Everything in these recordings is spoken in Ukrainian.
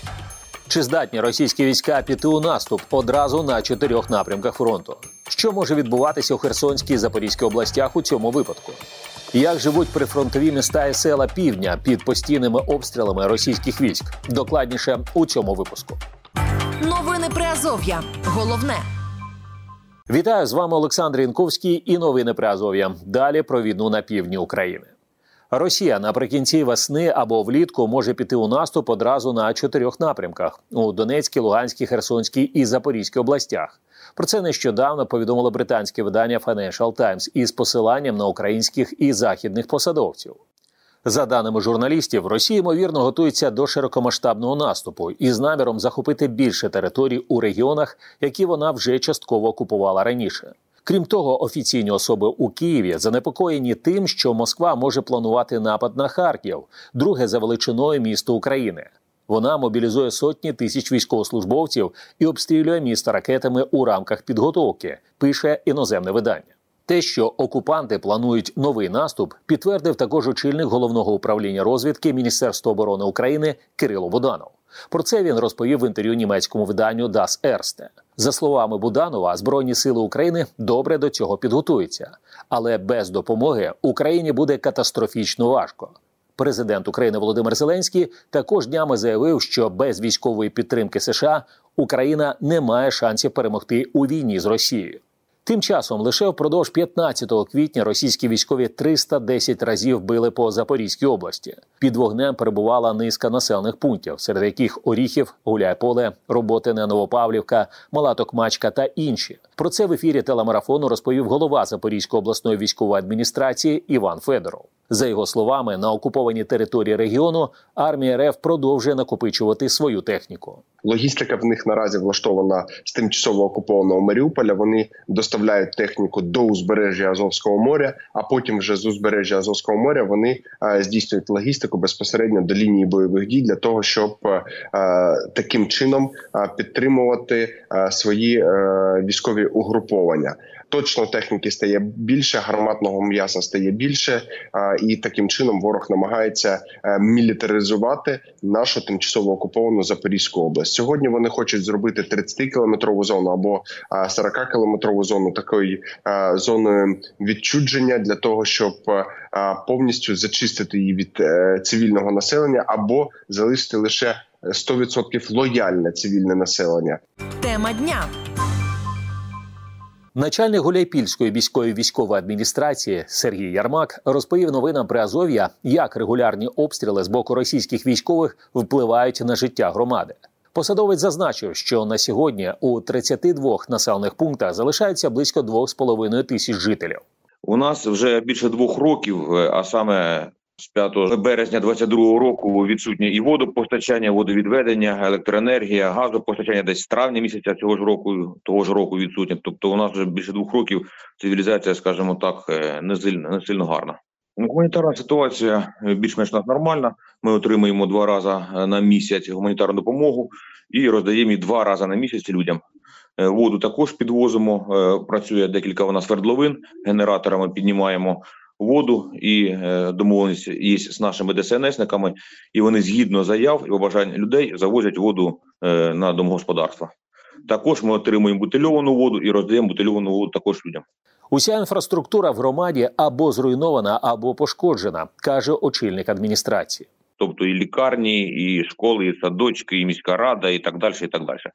Чи здатні російські війська піти у наступ одразу на 4 напрямках фронту? Що може відбуватися у Херсонській і Запорізькій областях у цьому випадку? Як живуть прифронтові міста і села півдня під постійними обстрілами російських військ? Докладніше у цьому випуску. Новини Приазов'я. Головне. Вітаю, з вами Олександр Янковський і новини Приазов'я. Далі про війну на півдні України. Росія наприкінці весни або влітку може піти у наступ одразу на 4 напрямках – у Донецькій, Луганській, Херсонській і Запорізькій областях. Про це нещодавно повідомило британське видання Financial Times із посиланням на українських і західних посадовців. За даними журналістів, Росія, ймовірно, готується до широкомасштабного наступу із наміром захопити більше територій у регіонах, які вона вже частково окупувала раніше. Крім того, офіційні особи у Києві занепокоєні тим, що Москва може планувати напад на Харків, друге за величиною місто України. Вона мобілізує сотні тисяч військовослужбовців і обстрілює місто ракетами у рамках підготовки, пише іноземне видання. Те, що окупанти планують новий наступ, підтвердив також очільник Головного управління розвідки Міністерства оборони України Кирило Буданов. Про це він розповів в інтерв'ю німецькому виданню Das Erste. За словами Буданова, Збройні сили України добре до цього підготуються. Але без допомоги Україні буде катастрофічно важко. Президент України Володимир Зеленський також днями заявив, що без військової підтримки США Україна не має шансів перемогти у війні з Росією. Тим часом лише впродовж 15 квітня російські військові 310 разів били по Запорізькій області. Під вогнем перебувала низка населених пунктів, серед яких Оріхів, Гуляйполе, Роботине, Новопавлівка, Мала Токмачка та інші. Про це в ефірі телемарафону розповів голова Запорізької обласної військової адміністрації Іван Федоров. За його словами, на окупованій території регіону армія РФ продовжує накопичувати свою техніку. Логістика в них наразі влаштована з тимчасово окупованого Маріуполя. Вони доставляють техніку до узбережжя Азовського моря, а потім вже з узбережжя Азовського моря вони здійснюють логістику безпосередньо до лінії бойових дій для того, щоб таким чином підтримувати свої військові угруповання. Точно техніки стає більше, гарматного м'яса стає більше, і таким чином ворог намагається мілітаризувати нашу тимчасово окуповану Запорізьку область. Сьогодні вони хочуть зробити 30-кілометрову зону або 40-кілометрову зону такою зоною відчуження для того, щоб повністю зачистити її від цивільного населення або залишити лише 100% лояльне цивільне населення. Тема дня. Начальник Гуляйпільської міської військової адміністрації Сергій Ярмак розповів новинам Приазов'я, як регулярні обстріли з боку російських військових впливають на життя громади. Посадовець зазначив, що на сьогодні у 32 населених пунктах залишається близько 2,5 тисяч жителів. У нас вже більше 2 років, а саме з 5 березня 2022 року відсутнє і водопостачання, водовідведення, електроенергія, газопостачання десь з травня місяця того ж року відсутнє. Тобто у нас вже більше 2 років цивілізація, скажімо так, не сильно гарна. Гуманітарна ситуація більш-менш нормальна. Ми отримуємо 2 рази на місяць гуманітарну допомогу і роздаємо її 2 рази на місяць людям. Воду також підвозимо, працює декілька у нас свердловин, генераторами піднімаємо воду, і домовленість є з нашими ДСНСниками, і вони згідно заяв і побажань людей завозять воду на домогосподарства. Також ми отримуємо бутильовану воду і роздаємо бутильовану воду також людям. Уся інфраструктура в громаді або зруйнована, або пошкоджена, каже очільник адміністрації. Тобто і лікарні, і школи, і садочки, і міська рада, і так далі, і так далі.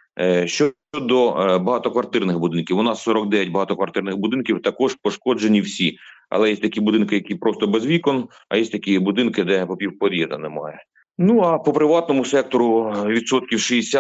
Щодо багатоквартирних будинків, у нас 49 багатоквартирних будинків, також пошкоджені всі. Але є такі будинки, які просто без вікон, а є такі будинки, де попівпод'їзда немає. Ну, а по приватному сектору відсотків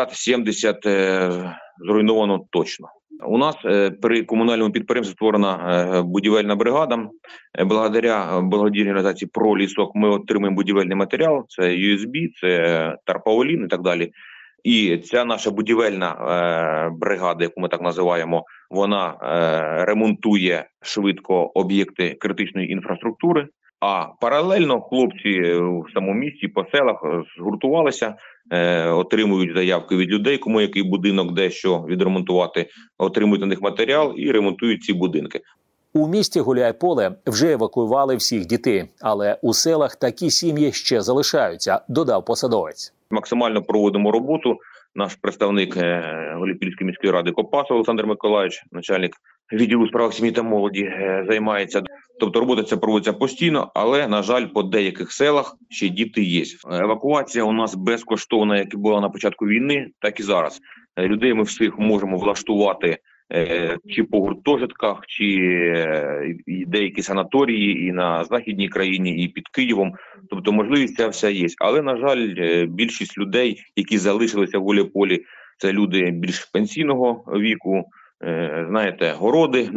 60-70 зруйновано точно. У нас при комунальному підприємстві створена будівельна бригада. Благодаря благодійній організації «Пролісок» ми отримуємо будівельний матеріал, це USB, це тарпаулін і так далі. І ця наша будівельна бригада, яку ми так називаємо, вона ремонтує швидко об'єкти критичної інфраструктури. А паралельно хлопці в самому місті, по селах згуртувалися, отримують заявки від людей, кому який будинок, де що відремонтувати, отримують на них матеріал і ремонтують ці будинки. У місті Гуляйполе вже евакуювали всіх дітей, але у селах такі сім'ї ще залишаються, додав посадовець. Максимально проводимо роботу. Наш представник Гуляйпільської міської ради Копас Олександр Миколаївич, начальник відділу справ сім'ї та молоді, займається. Тобто робота ця проводиться постійно, але, на жаль, по деяких селах ще діти є. Евакуація у нас безкоштовна, як і була на початку війни, так і зараз. Людей ми всіх можемо влаштувати чи по гуртожитках, чи деякі санаторії і на Західній країні, і під Києвом. Тобто можливість ця вся є. Але, на жаль, більшість людей, які залишилися в Гуляйполі, це люди більш пенсійного віку, знаєте, городи,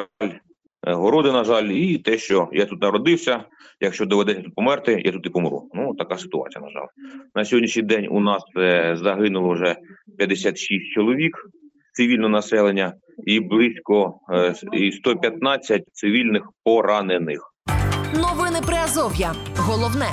на жаль, і те, що я тут народився, якщо доведеться тут померти, я тут і помру. Ну, така ситуація, на жаль. На сьогоднішній день у нас загинуло вже 56 чоловік цивільного населення і близько 115 цивільних поранених. Новини Приазов'я. Головне.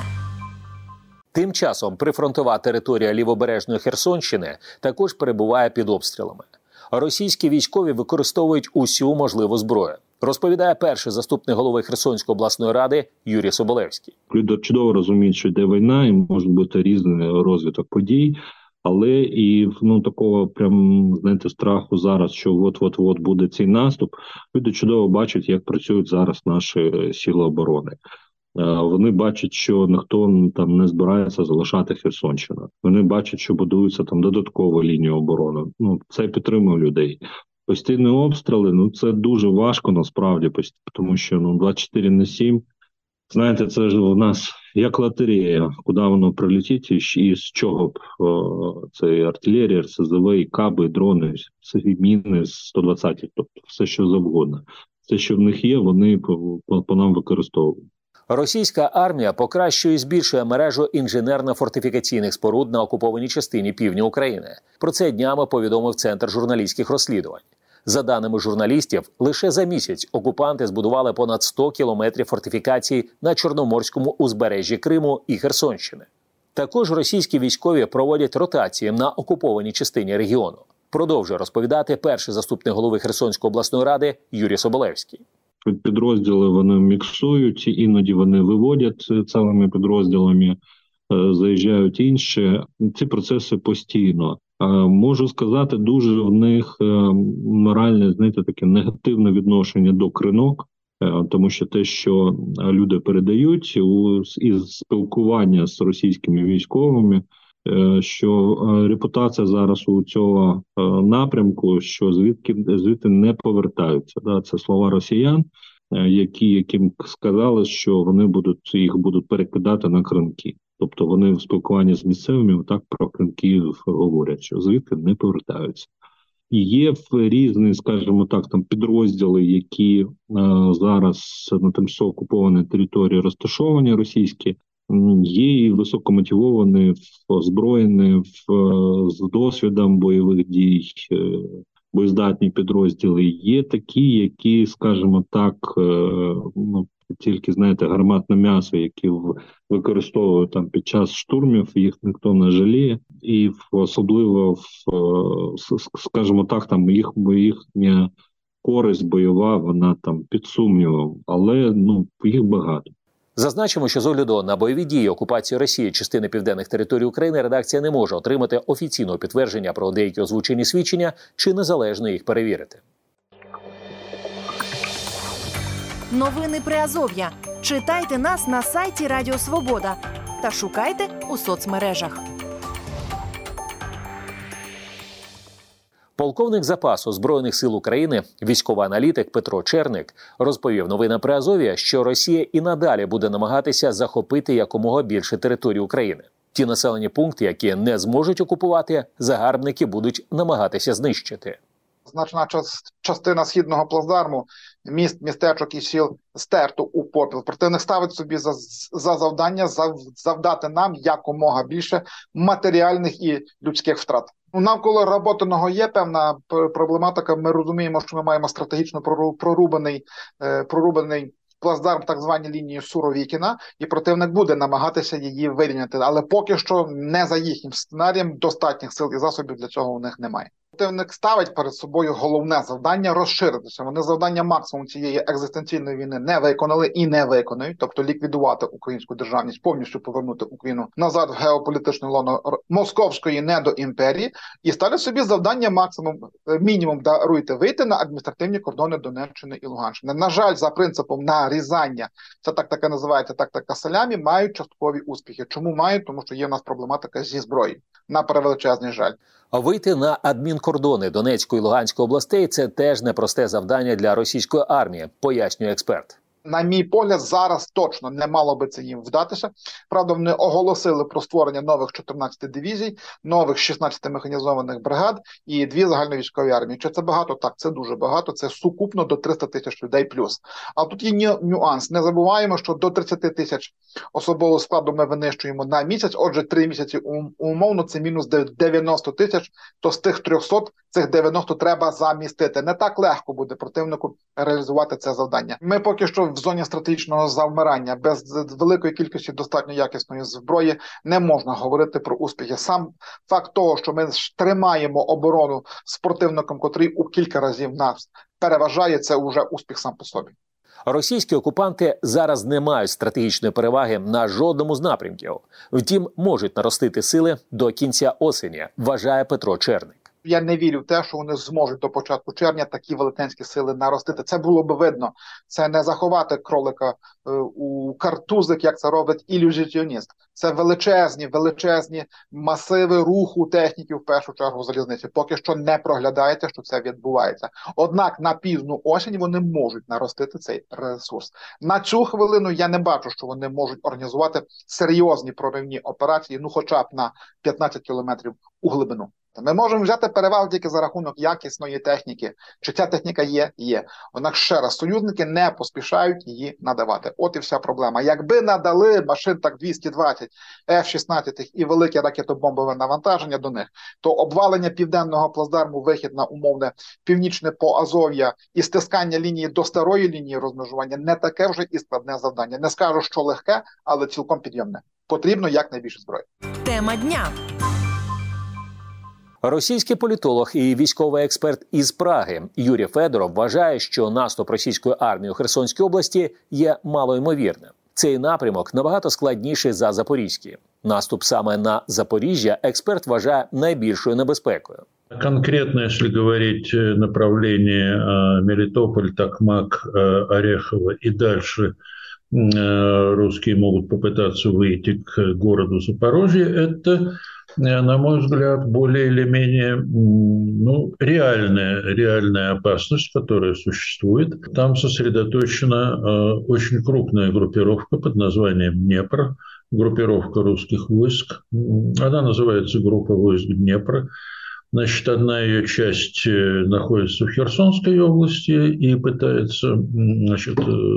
Тим часом прифронтова територія лівобережної Херсонщини також перебуває під обстрілами. Російські військові використовують усю можливу зброю, розповідає перший заступник голови Херсонської обласної ради Юрій Соболевський. Люди чудово розуміють, що йде війна і може бути різний розвиток подій, але і такого прям, знаєте, страху зараз, що от-от-от буде цей наступ. Люди чудово бачать, як працюють зараз наші сили оборони. Вони бачать, що ніхто там не збирається залишати Херсонщину. Вони бачать, що будується там додаткова лінія оборони. Це підтримує людей. Постійні обстріли, це дуже важко насправді, тому що 24/7, знаєте, це ж у нас як лотерея, куди воно прилетить і з чого б це і артилерія, РСЗВ, і каби, і дрони, і міни 120, тобто все, що завгодно. Все, що в них є, вони по нам використовують. Російська армія покращує і збільшує мережу інженерно-фортифікаційних споруд на окупованій частині півдня України. Про це днями повідомив Центр журналістських розслідувань. За даними журналістів, лише за місяць окупанти збудували понад 100 кілометрів фортифікацій на Чорноморському узбережжі Криму і Херсонщини. Також російські військові проводять ротації на окупованій частині регіону. Продовжує розповідати перший заступник голови Херсонської обласної ради Юрій Соболевський. Підрозділи вони міксують, іноді вони виводять цілими підрозділами, заїжджають інші. Ці процеси постійно. Можу сказати, дуже в них моральне, знаєте, таке негативне відношення до кринок, тому що те, що люди передають із спілкування з російськими військовими, що репутація зараз у цього напрямку, що звідти не повертаються. Це слова росіян, яким сказали, що їх будуть перекидати на кринки. Тобто вони в спілкуванні з місцевими так про кринки говорять, що звідти не повертаються. І є різні, скажімо так, там підрозділи, які зараз на тимчасово окупованій території розташовані російські, є і високомотивовані, озброєні, з досвідом бойових дій, боєздатні підрозділи. Є такі, які, скажімо так, тільки, знаєте, гарматне м'ясо, які використовують там під час штурмів, їх ніхто не жаліє. І особливо, скажімо так, там їхня користь бойова, вона там під сумнівом, але їх багато. Зазначимо, що з огляду на бойові дії окупації Росії частини південних територій України редакція не може отримати офіційного підтвердження про деякі озвучені свідчення чи незалежно їх перевірити. Новини Приазов'я. Читайте нас на сайті Радіо Свобода та шукайте у соцмережах. Полковник запасу Збройних сил України, військовий аналітик Петро Черник, розповів новинам Приазов'я, що Росія і надалі буде намагатися захопити якомога більше території України. Ті населені пункти, які не зможуть окупувати, загарбники будуть намагатися знищити. Значна частина східного плацдарму, міст, містечок і сіл стерто у попіл. Противник ставить собі за завдання завдати нам якомога більше матеріальних і людських втрат. Навколо Роботиного є певна проблематика. Ми розуміємо, що ми маємо стратегічно прорубаний плацдарм, так звані лінії Суровікіна, і противник буде намагатися її вирівняти. Але поки що не за їхнім сценарієм достатніх сил і засобів для цього у них немає. Противник ставить перед собою головне завдання – розширитися. Вони завдання максимум цієї екзистенційної війни не виконали і не виконують, тобто ліквідувати українську державність, повністю повернути Україну назад в геополітичне лоно московської недоімперії і ставлять собі завдання максимум, мінімум даруйте, вийти на адміністративні кордони Донеччини і Луганщини. На жаль, за принципом нарізання, це тактика називається тактика салямі, мають часткові успіхи. Чому мають? Тому що є в нас проблематика зі зброєю. На превеличезний жаль. Вийти на адмінкордони Донецької і Луганської областей – це теж непросте завдання для російської армії, пояснює експерт. На мій погляд, зараз точно не мало би це їм вдатися. Правда, вони оголосили про створення нових 14 дивізій, нових 16 механізованих бригад і 2 загальновійськові армії. Чи це багато? Так, це дуже багато. Це сукупно до 300 тисяч людей плюс. А тут є нюанс. Не забуваємо, що до 30 тисяч особового складу ми винищуємо на місяць. Отже, 3 місяці умовно це мінус 90 тисяч. То з тих 300 цих 90 треба замістити. Не так легко буде противнику реалізувати це завдання. Ми поки що в зоні стратегічного завмирання без великої кількості достатньо якісної зброї не можна говорити про успіхи. Сам факт того, що ми тримаємо оборону з противником, котрий у кілька разів нас переважає, це вже успіх сам по собі. Російські окупанти зараз не мають стратегічної переваги на жодному з напрямків. Втім, можуть наростити сили до кінця осені, вважає Петро Черник. Я не вірю в те, що вони зможуть до початку червня такі велетенські сили наростити. Це було б видно. Це не заховати кролика у картузик, як це робить ілюзіоніст. Це величезні масиви руху техніки, в першу чергу залізниці. Поки що не проглядаєте, що це відбувається. Однак на пізну осінь вони можуть наростити цей ресурс. На цю хвилину я не бачу, що вони можуть організувати серйозні проривні операції, ну хоча б на 15 кілометрів у глибину. Ми можемо взяти перевагу тільки за рахунок якісної техніки. Чи ця техніка є? Є. Однак, ще раз, союзники не поспішають її надавати. От і вся проблема. Якби надали машин так 220, F-16 і велике ракетобомбове навантаження до них, то обвалення південного плацдарму, вихід на умовне північне Поазов'я і стискання лінії до старої лінії розмежування не таке вже і складне завдання. Не скажу, що легке, але цілком підйомне. Потрібно якнайбільше зброї. Тема дня. Російський політолог і військовий експерт із Праги Юрій Федоров вважає, що наступ російської армії у Херсонській області є малоймовірним. Цей напрямок набагато складніший за Запорізький. Наступ саме на Запоріжжя експерт вважає найбільшою небезпекою. Конкретно, если говорить направление Мелитополь, Токмак, Орехово и дальше русские могут попытаться выйти к городу Запорожье, это, на мой взгляд, более или менее реальная опасность, которая существует. Там сосредоточена очень крупная группировка под названием Днепр, группировка русских войск. Она называется группа войск Днепра. Значит, одна ее часть находится в Херсонской области и пытается, значит,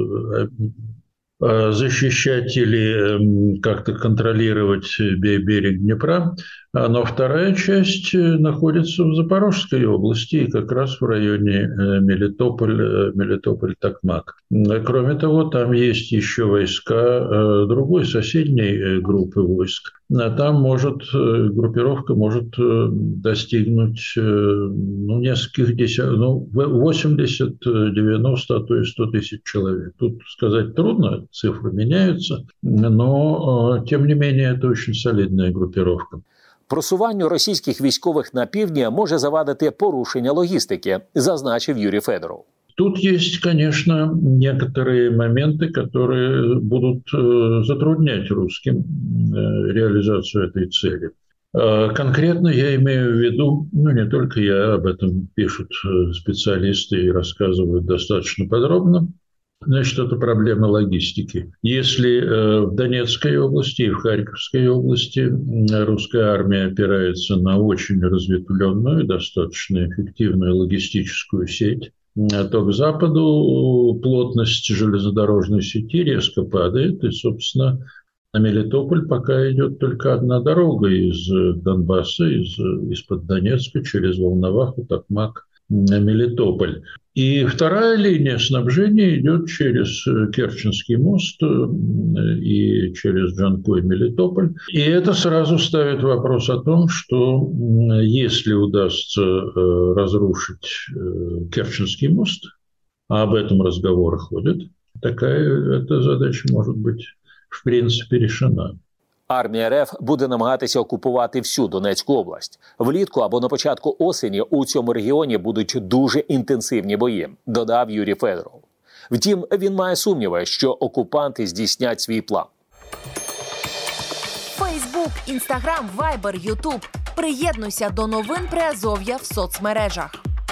защищать или как-то контролировать берег Днепра, но вторая часть находится в Запорожской области и как раз в районе Мелитополь-Токмак. Кроме того, там есть еще войска другой соседней группы войск. Там группировка может достигнуть нескольких десятков, 80, 90, а то и 100 тысяч человек. Тут сказать трудно, цифры меняются, но тем не менее это очень солидная группировка. Просуванню російських військових на півдні може завадити порушення логістики, зазначив Юрій Федоров. Тут есть, конечно, некоторые моменты, которые будут затруднять русским реализацию этой цели. Конкретно я имею в виду, не только я, об этом пишут специалисты и рассказывают достаточно подробно, значит, это проблема логистики. Если в Донецкой области и в Харьковской области русская армия опирается на очень разветвленную, достаточно эффективную логистическую сеть, то к западу плотность железнодорожной сети резко падает, и, собственно, на Мелитополь пока идет только одна дорога из Донбасса, из-под Донецка через Волноваху, Токмак Мелитополь. И вторая линия снабжения идет через Керченский мост и через Джанкой, Мелитополь. И это сразу ставит вопрос о том, что если удастся разрушить Керченский мост, а об этом разговоры ходят, такая эта задача может быть в принципе решена. Армія РФ буде намагатися окупувати всю Донецьку область. Влітку або на початку осені у цьому регіоні будуть дуже інтенсивні бої, додав Юрій Федоров. Втім, він має сумніви, що окупанти здійснять свій план. Фейсбук, Інстаграм, Вайбер, Ютуб. Приєднуйся до новин Приазов'я в соцмережах.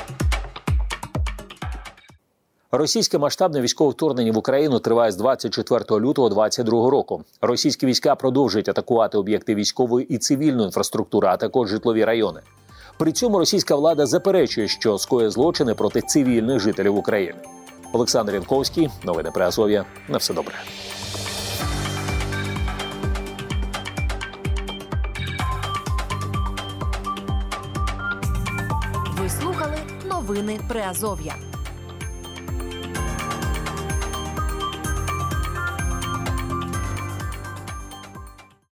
Російське масштабне військове вторгнення в Україну триває з 24 лютого 2022 року. Російські війська продовжують атакувати об'єкти військової і цивільної інфраструктури, а також житлові райони. При цьому російська влада заперечує, що скоює злочини проти цивільних жителів України. Олександр Янковський, новини Приазов'я. На все добре. Ви слухали новини Приазов'я.